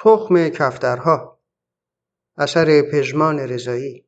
تخم کفترها، اثر پژمان رضایی.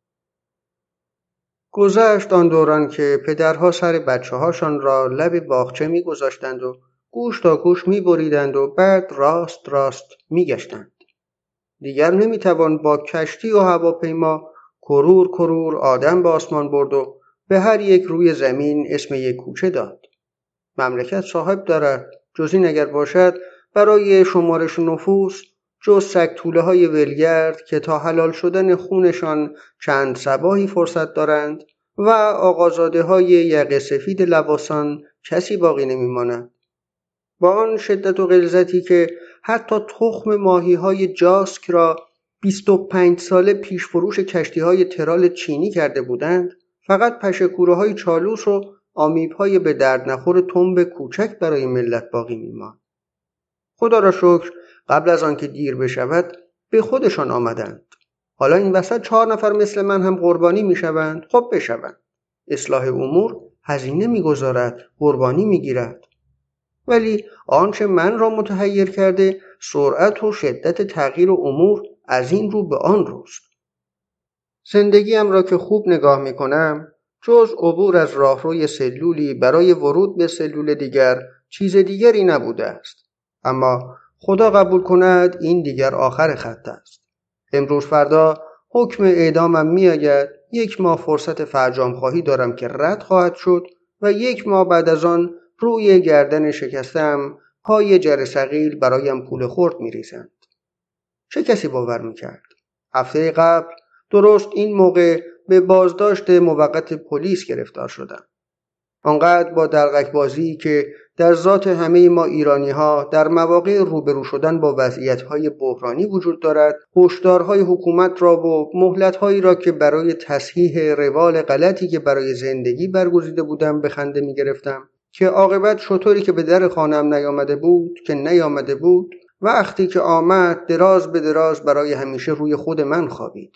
گذشت آن دوران که پدرها سر بچه‌هاشان را لب باغچه می‌گذاشتند و گوش تا گوش می‌بریدند و بعد راست راست می‌گشتند. دیگر نمی‌توان با کشتی و هواپیما کرور کرور آدم به آسمان برد و به هر یک روی زمین اسم یک کوچه داد. مملکت صاحب دارد، جز این اگر باشد برای شمارش نفوس جز سگ توله های ولگرد که تا حلال شدن خونشان چند صباحی فرصت دارند و آقازاده های یقه سفید لباسان کسی باقی نمیماند. با آن شدت و غلظتی که حتی تخم ماهی های جاسک را 25 ساله پیش فروش کشتی های ترال چینی کرده بودند، فقط پشه‌کوره های چالوس و آمیب های به درد نخور تنب کوچک برای ملت باقی میماند. خدا را شکر قبل از آنکه دیر بشود به خودشان آمدند. حالا این وسط 4 نفر مثل من هم قربانی میشوند. خب بشوند. اصلاح امور هزینه میگذارد، قربانی میگیرد. ولی آنچه من را متحیر کرده سرعت و شدت تغییر امور از این رو به آن روست. زندگیم را که خوب نگاه میکنم جز عبور از راهروی سلولی برای ورود به سلول دیگر چیز دیگری نبوده است. اما خدا قبول کند این دیگر آخر خط است. امروز فردا حکم اعدامم میآید. 1 ماه فرصت فرجام خواهی دارم که رد خواهد شد و 1 ماه بعد از آن روی گردن شکستم پای جر ثقیل برایم پول خرد میریزند. چه کسی باور میکرد؟ هفته قبل درست این موقع به بازداشت موقت پلیس گرفتار شدم. آنقدر با دلقک بازی که در ذات همه ما ایرانی ها در مواقع روبرو شدن با وضعیت های بحرانی وجود دارد، هشدارهای حکومت را و مهلت هایی را که برای تصحیح روال غلطی که برای زندگی برگزیده بودم به خنده می گرفتم که عاقبت شطوری که به در خانم نیامده بود که نیامده بود، وقتی که آمد دراز به دراز برای همیشه روی خود من خوابید.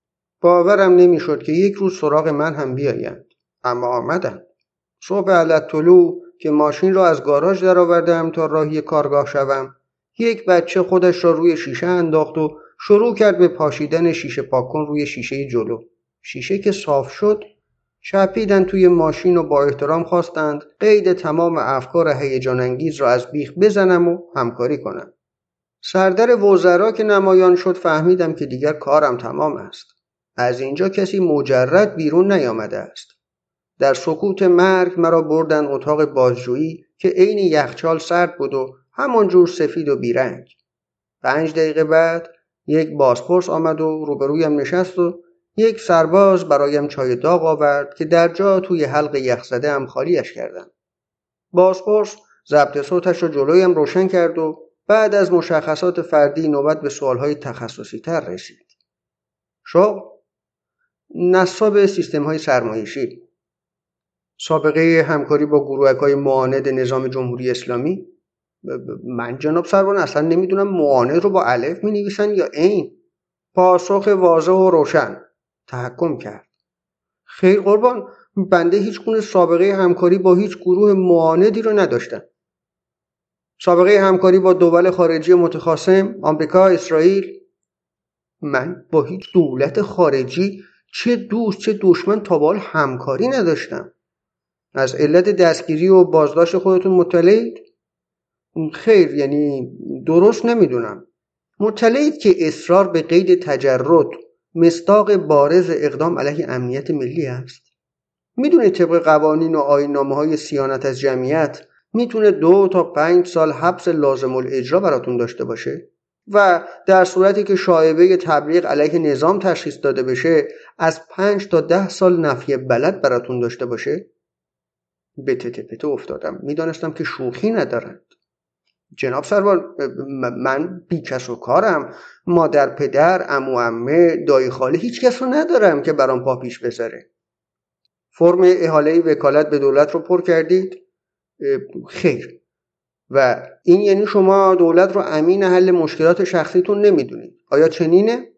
باورم نمیشد که یک روز سراغ من هم بیایند، اما آمدند. صبح علت طلوع که ماشین را از گاراژ درآوردم تا راهی کارگاه شوم، یک بچه خودش را روی شیشه انداخت و شروع کرد به پاشیدن شیشه پاکن روی شیشه جلو. شیشه که صاف شد چپیدن توی ماشین و با احترام خواستند قید تمام افکار هیجان انگیز را از بیخ بزنم و همکاری کنم. سردر وزرا که نمایان شد فهمیدم که دیگر کارم تمام است. از اینجا کسی مجرد بیرون نیامده است. در سکوت مرگ مرا بردن اتاق بازجویی که عین یخچال سرد بود و همانجور سفید و بیرنگ. 5 دقیقه بعد یک بازپرس آمد و روبرویم نشست و یک سرباز برایم چای داغ آورد که در جا توی حلق یخزده هم خالیش کردم. بازپرس ضبط صوتش را جلویم روشن کرد و بعد از مشخصات فردی نوبت به سوالهای تخصصی تر رسید. شغل؟ نصاب سیستم‌های سرمایشی. سابقه همکاری با گروهک‌های معاند نظام جمهوری اسلامی؟ من جناب سروان اصلا نمیدونم معاند رو با الف می‌نویسن یا عین. پاسخ واضح و روشن. تحکم کرد. خیر قربان، بنده هیچ گونه سابقه همکاری با هیچ گروه معاندی رو نداشتم. سابقه همکاری با دول خارجی متخاصم، آمریکا، اسرائیل. من با هیچ دولت خارجی چه دوست چه دشمن تا به حال همکاری نداشتم. از علت دستگیری و بازداشت خودتون مطلعید؟ خیر، یعنی درست نمیدونم. مطلعید که اصرار به قید تجرد مصداق بارز اقدام علیه امنیت ملی است؟ میدونید طبق قوانین و آیین‌نامه‌های صیانت از جمعیت میتونه 2 تا 5 سال حبس لازم الاجرا براتون داشته باشه و در صورتی که شایبه تبلیغ علیه نظام تشخیص داده بشه از 5 تا 10 سال نفی بلد براتون داشته باشه؟ به تته پته افتادم. میدانستم که شوخی ندارند. جناب سروان، من بیکس و کارم. مادر پدر، عمو عمه، دایی خاله هیچ کس رو ندارم که برام پا پیش بذاره. فرم احاله وکالت به دولت رو پر کردید؟ خیر. و این یعنی شما دولت رو امین حل مشکلات شخصیتون نمیدونید. آیا چنینه؟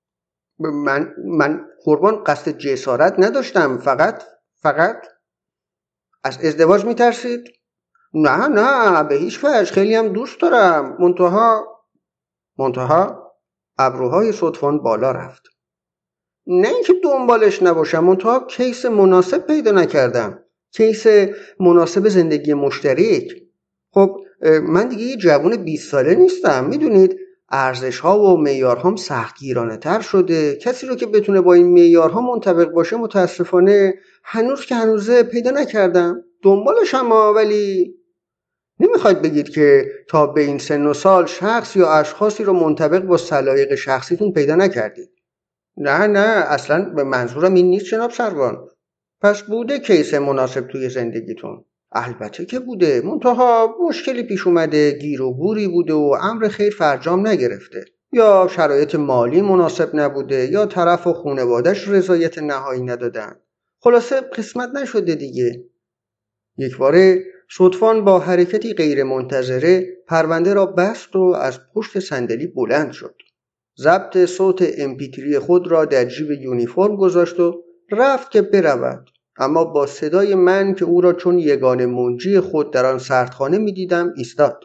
من قربان قصد جسارت نداشتم. فقط از ازدواج میترسید؟ نه به هیچ وجه. خیلی هم دوست دارم. منتها منتها ابروهای صدفان بالا رفت. نه اینکه دنبالش نباشم، منتها کیس مناسب پیدا نکردم. کیس مناسب زندگی مشترک. خب من دیگه یه جوان 20 ساله نیستم. میدونید ارزش‌ها و معیارهام سختگیرانه تر شده. کسی رو که بتونه با این معیارها منطبق باشه متاسفانه هنوزه پیدا نکردم. دنبالشم ولی نمیخواید بگید که تا به این سن و سال شخص یا اشخاصی رو منطبق با سلایق شخصیتون پیدا نکردید. نه اصلا به منظورم این نیست جناب سروان. پس بوده کیس مناسب توی زندگیتون؟ البته که بوده، منتها مشکلی پیش اومده، گیر و گوری بوده و امر خیر فرجام نگرفته، یا شرایط مالی مناسب نبوده، یا طرف و خانواده‌اش رضایت نهایی ندادن. خلاصه قسمت نشده دیگه. یک باره صدفان با حرکتی غیر منتظره پرونده را بست و از پشت صندلی بلند شد. ضبط صوت MP3 خود را در جیب یونیفرم گذاشت و رفت که برود، اما با صدای من که او را چون یگانه منجی خود در آن سردخانه می‌دیدم ایستاد.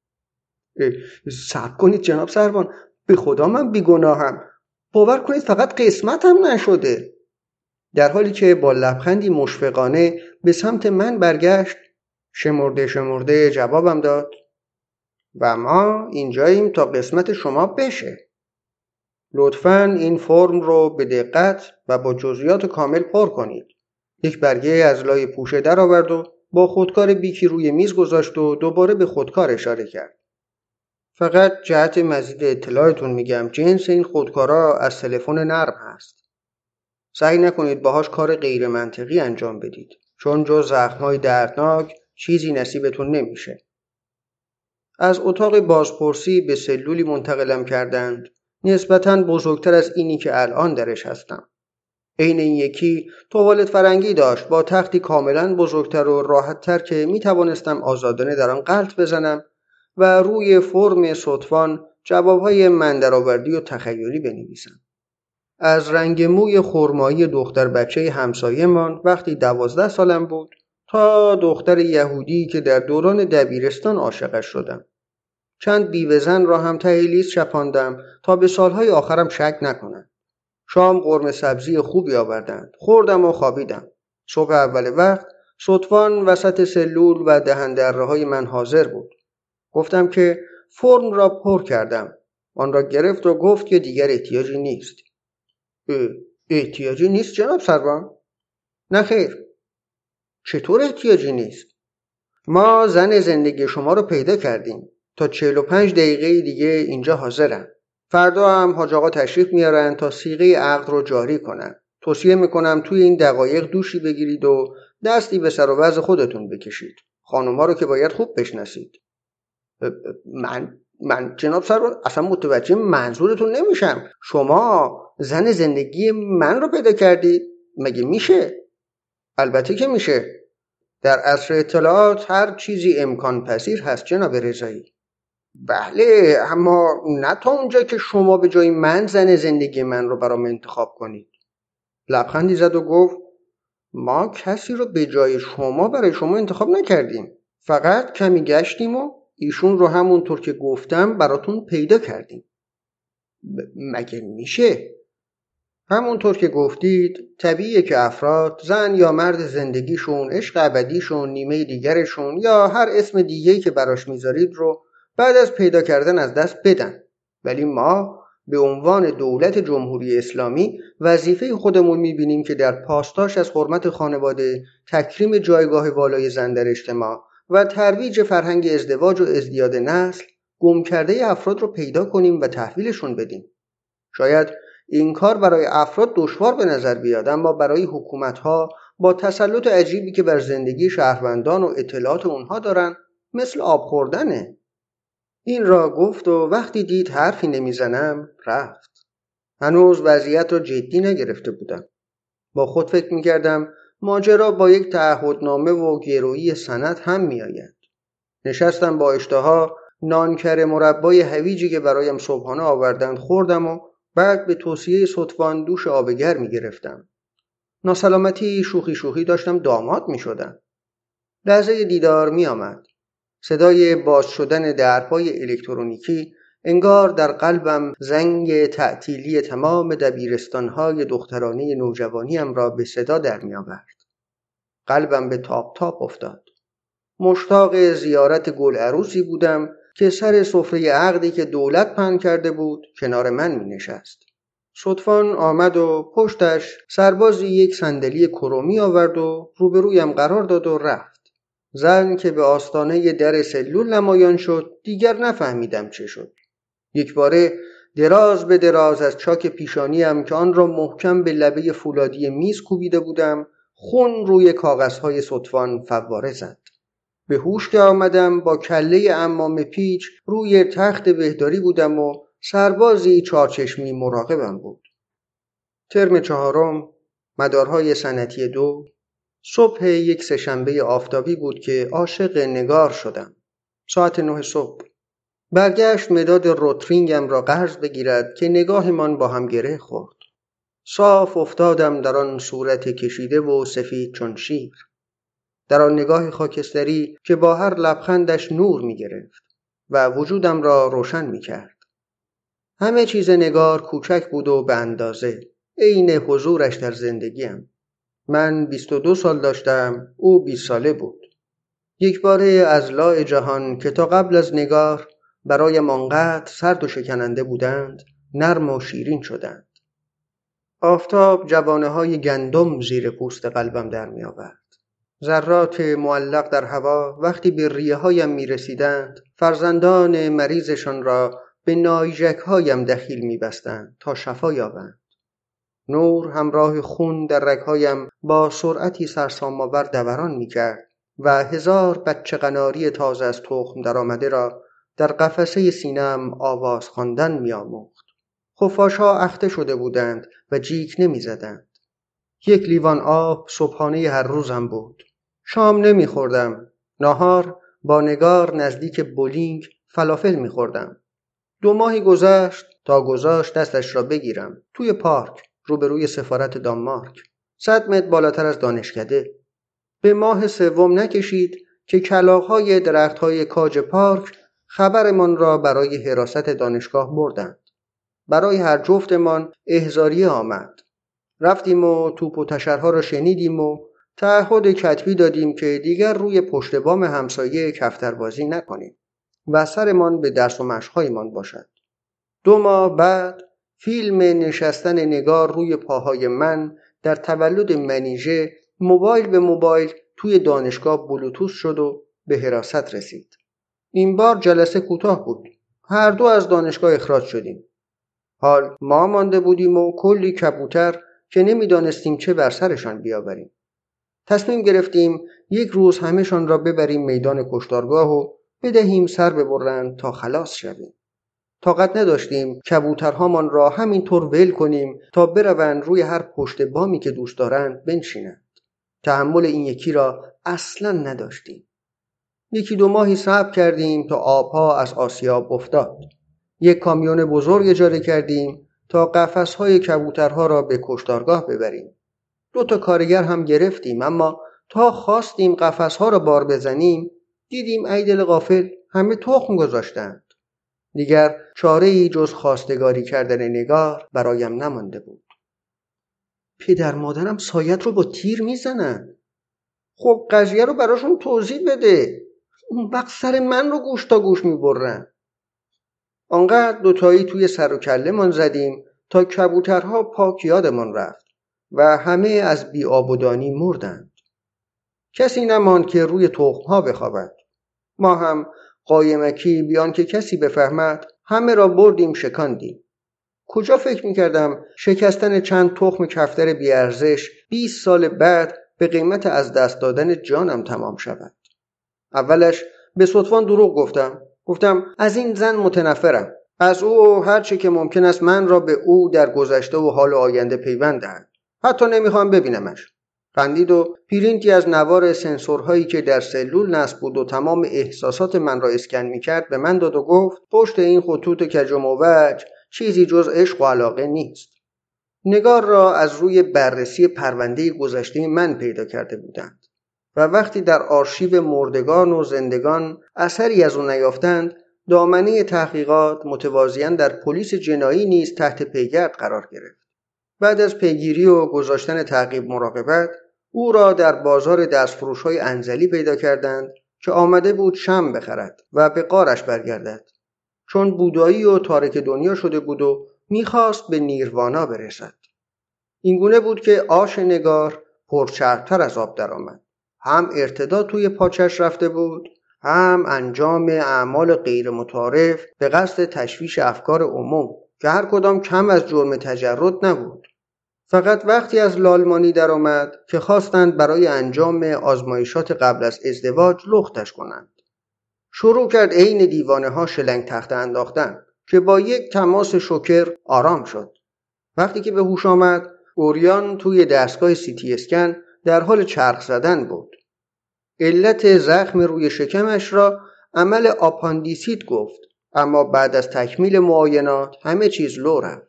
صبر کنید جناب سروان، به خدا من بیگناهم. باور کنید فقط قسمتم نشده. در حالی که با لبخندی مشفقانه به سمت من برگشت، شمرده جوابم داد: و ما اینجاییم تا قسمت شما بشه. لطفاً این فرم رو به دقت و با جزئیات کامل پر کنید. یک برگه از لای پوشه در آورد و با خودکار بیکی روی میز گذاشت و دوباره به خودکار اشاره کرد. فقط جهت مزید اطلاعتون میگم جنس این خودکارا از تلفن نرم هست. سعی نکنید باهاش کار غیر منطقی انجام بدید، چون جز زخم‌های دردناک چیزی نصیبتون نمیشه. از اتاق بازپرسی به سلولی منتقلم کردند، نسبتاً بزرگتر از اینی که الان درش هستم. عین این یکی توالت فرنگی داشت با تختی کاملاً بزرگتر و راحت‌تر که میتوانستم آزادانه در آن غلط بزنم و روی فرم صدفان جوابهای من درآوردی و تخیلی بنویسم. از رنگ موی خرمایی دختر بچه همسایه‌مان وقتی 12 سالم بود تا دختر یهودی که در دوران دبیرستان عاشقش شدم. چند بیوه زن را هم ته لیست چپاندم تا به سالهای آخرم شک نکنند. شام قرمه سبزی خوبی آوردند. خوردم و خوابیدم. صبح اول وقت صدفان وسط سلول و دهندره‌های من حاضر بود. گفتم که فرم را پر کردم. آن را گرفت و گفت که دیگر احتیاجی نیست. احتیاجی نیست جناب سروان؟ نه خیر. چطور احتیاجی نیست؟ ما زن زندگی شما رو پیدا کردیم. تا 45 دقیقه دیگه اینجا حاضرم. فردا هم حاج آقا تشریف میارن تا صیغه عقد رو جاری کنن. توصیه میکنم توی این دقایق دوشی بگیرید و دستی به سر و وضع خودتون بکشید. خانوما رو که باید خوب بشناسید. من جناب سروان اصلا متوجه منظورتون نمیشم. شما زن زندگی من رو پیدا کردید؟ مگه میشه؟ البته که میشه. در عصر اطلاعات هر چیزی امکان پذیر هست جناب رضایی. بله، اما نه تا اونجا که شما به جای من زن زندگی من رو برام انتخاب کنید. لبخندی زد و گفت: ما کسی رو به جای شما برای شما انتخاب نکردیم. فقط کمی گشتیم و ایشون رو همونطور که گفتم براتون پیدا کردیم. مگه میشه؟ همونطور که گفتید طبیعیه که افراد زن یا مرد زندگیشون، عشق ابدیشون، نیمه دیگرشون یا هر اسم دیگه‌ای که براش میذارید رو بعد از پیدا کردن از دست بدن. ولی ما به عنوان دولت جمهوری اسلامی وظیفه خودمون میبینیم که در پاسداشت از حرمت خانواده، تکریم جایگاه والای زن در اجتماع و ترویج فرهنگ ازدواج و ازدیاد نسل گم کرده افراد رو پیدا کنیم و تحویلشون بدیم. شاید این کار برای افراد دشوار به نظر بیاد، اما برای حکومت‌ها با تسلط عجیبی که بر زندگی شهروندان و اطلاعات اونها دارن مثل آب خوردنه. این را گفت و وقتی دید حرفی نمیزنم رفت. هنوز وضعیت را جدی نگرفته بودم. با خود فکر میکردم ماجرا با یک تعهدنامه و گرویی سند هم میآید. نشستم با اشتها نانکر مربای هویجی که برایم صبحانه آوردند خوردم و بعد به توصیه صدفان دوش آب گرمی گرفتم. ناسلامتی شوخی داشتم داماد می شدم. لحظه دیدار می آمد. صدای باز شدن درپای الکترونیکی انگار در قلبم زنگ تعطیلی تمام دبیرستان‌های دخترانه نوجوانیم را به صدا در می‌آورد. قلبم به تاپ تاپ افتاد. مشتاق زیارت گل عروسی بودم که سر سفره عقدی که دولت پهن کرده بود کنار من می‌نشست. صدفاً آمد و پشتش سربازی یک صندلی کرومی آورد و روبرویم قرار داد و رفت. زن که به آستانه در سلول نمایان شد دیگر نفهمیدم چه شد. یک باره دراز به دراز از چاک پیشانیم که آن را محکم به لبه فولادی میز کوبیده بودم خون روی کاغذهای صدفان فواره زد. به هوش که آمدم با کله عمامه پیچ روی تخت بهداری بودم و سربازی چارچشمی مراقبم بود. ترم 4، مدارهای سنتی 2، صبح یک سه‌شنبه آفتابی بود که عاشق نگار شدم. ساعت 9 صبح. برگشت مداد روترینگم را قرض بگیرد که نگاهمان با هم گره خورد. صاف افتادم در آن صورت کشیده و سفید چون شیر. در آن نگاه خاکستری که با هر لبخندش نور می گرفت و وجودم را روشن می کرد. همه چیز نگار کوچک بود و به اندازه، عین حضورش در زندگیم. من 22 سال داشتم، او 20 ساله بود. یک باره اضلاع جهان که تا قبل از نگار برایم آنقدر سرد و شکننده بودند، نرم و شیرین شدند. آفتاب جوانه‌های گندم زیر پوست قلبم در می آورد. ذرات معلق در هوا وقتی به ریه‌هایم می‌رسیدند، فرزندان مریضشان را به نایجک‌هایم دخیل می‌بستند تا شفا یابند. نور همراه خون در رگ‌هایم با سرعتی سرسام‌آور دوران می‌کرد و هزار بچه قناری تازه از تخم درآمده را در قفسه سینه‌ام آواز خواندن می‌آموخت. خفاش‌ها اخته شده بودند و جیک نمی‌زدند. یک لیوان آب صبحانه هر روزم بود. شام نمی‌خوردم. ناهار با نگار نزدیک بولینگ فلافل می‌خوردم. 2 ماهی گذشت تا گذاشت دستش را بگیرم توی پارک روبروی سفارت دانمارک، 100 متر بالاتر از دانشکده. به ماه 3 نکشید که کلاغ‌های درخت‌های کاج پارک خبرمان را برای حراست دانشگاه بردند. برای هر جفتمان احضاریه آمد. رفتیم و توپ و تشرها را شنیدیم و تعهد کتبی دادیم که دیگر روی پشت بام همسایه کفتربازی نکنیم و سرمان به درس و مشق‌هایمان باشد. 2 ماه بعد فیلم نشستن نگار روی پاهای من در تولد منیژه موبایل به موبایل توی دانشگاه بلوتوث شد و به حراست رسید. این بار جلسه کوتاه بود. هر دو از دانشگاه اخراج شدیم. حال ما مانده بودیم و کلی کبوتر که نمیدانستیم چه بر سرشان بیاوریم. تصمیم گرفتیم یک روز همه‌شان را ببریم میدان کشتارگاه و بدهیم سر ببرند تا خلاص شویم. طاقت نداشتیم کبوترهامان را همینطور ول کنیم تا بروند روی هر پشت بامی که دوست دارند بنشینند. تحمل این یکی را اصلاً نداشتیم. 1-2 ماهی صبر کردیم تا آبها از آسیاب افتاد. یک کامیون بزرگ اجاره کردیم تا قفس‌های کبوترها را به کشتارگاه ببریم. 2 تا کارگر هم گرفتیم، اما تا خواستیم قفس‌ها را بار بزنیم دیدیم ای دل غافل همه تخم گذاشتند. دیگر چاره‌ای جز خواستگاری کردن نگار برایم نمانده بود. پدر مادرم سایت رو با تیر میزنن. خب قضیه رو براشون توضیح بده. اون وقت سر من رو گوش تا گوش میبرن. آنقدر دوتایی توی سر و کله من زدیم تا کبوترها پاک یادمان رفت و همه از بی آب و دانی مردند. کسی نماند که روی تخم‌ها بخوابد. ما هم قایمکی بیان که کسی بفهمد همه را بردیم شکاندیم. کجا فکر می‌کردم شکستن چند تخم کفتر بی‌ارزش 20 سال بعد به قیمت از دست دادن جانم تمام شود. اولش به صدفان دروغ گفتم از این زن متنفرم. از او هر چه که ممکن است من را به او در گذشته و حال آینده پیوند دهد. حتی نمیخوام ببینمش. خندید و پرینتی از نوار سنسورهایی که در سلول نصب بود و تمام احساسات من را اسکن میکرد به من داد و گفت پشت این خطوط کج و موج چیزی جز عشق و علاقه نیست. نگار را از روی بررسی پرونده گذشته من پیدا کرده بودند و وقتی در آرشیو مردگان و زندگان اثری از او نیافتند دامنه تحقیقات متوازیاً در پلیس جنایی نیز تحت پیگرد قرار گرفت. بعد از پیگیری و گذاشتن تعقیب مراقبت، او را در بازار دستفروش‌های انزلی پیدا کردند که آمده بود شمع بخرد و به غارش برگردد، چون بودایی و تارک دنیا شده بود و می‌خواست به نیروانا برسد. اینگونه بود که آش نگار پرچربتر از آب درآمد. هم ارتداد توی پاچش رفته بود، هم انجام اعمال غیر متعارف به قصد تشویش افکار عموم که هر کدام کم از جرم تجرد نبود. فقط وقتی از لالمانی درآمد که خواستند برای انجام آزمایشات قبل از ازدواج لختش کنند. شروع کرد عین دیوانه ها شلنگ تخته انداختن که با یک تماس شوکر آرام شد. وقتی که به هوش آمد، اوریان توی دستگاه CT اسکن در حال چرخ زدن بود. علت زخم روی شکمش را عمل آپاندیسیت گفت، اما بعد از تکمیل معاینات همه چیز لو رفت.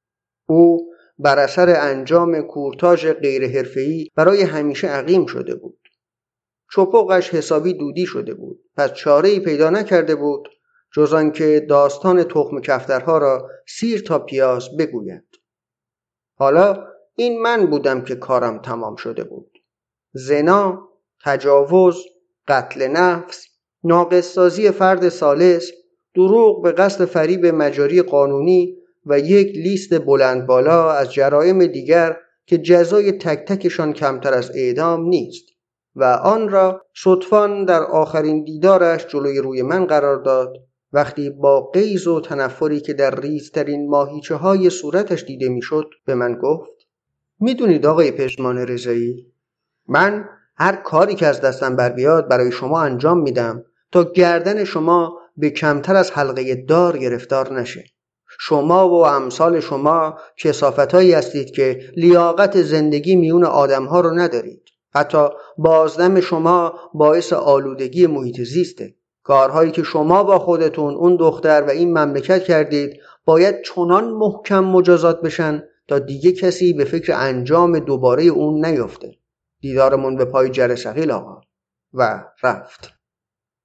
او بر اثر انجام کورتاژ غیر حرفه‌ای برای همیشه عقیم شده بود. چپقش حسابی دودی شده بود، پس چاره‌ای پیدا نکرده بود جز آنکه داستان تخم کفترها را سیر تا پیاز بگوید. حالا این من بودم که کارم تمام شده بود. زنا، تجاوز، قتل نفس، ناقص‌سازی فرد ثالث، دروغ به قصد فریب مجاری قانونی و یک لیست بلند بالا از جرایم دیگر که جزای تک تکشان کمتر از اعدام نیست و آن را صدفاً در آخرین دیدارش جلوی روی من قرار داد وقتی با غیظ و تنفری که در ریزترین ماهیچه های صورتش دیده میشد به من گفت: میدونید آقای پژمان رضایی، من هر کاری که از دستم بر بیاد برای شما انجام میدم تا گردن شما به کمتر از حلقه دار گرفتار نشه. شما و امثال شما کثافتایی هستید که لیاقت زندگی میون آدمها رو ندارید. حتی بازدم شما باعث آلودگی محیط زیسته. کارهایی که شما با خودتون، اون دختر و این مملکت کردید باید چنان محکم مجازات بشن تا دیگه کسی به فکر انجام دوباره اون نیفته. دیدارمون به پای جرثقیل آقا. و رفت.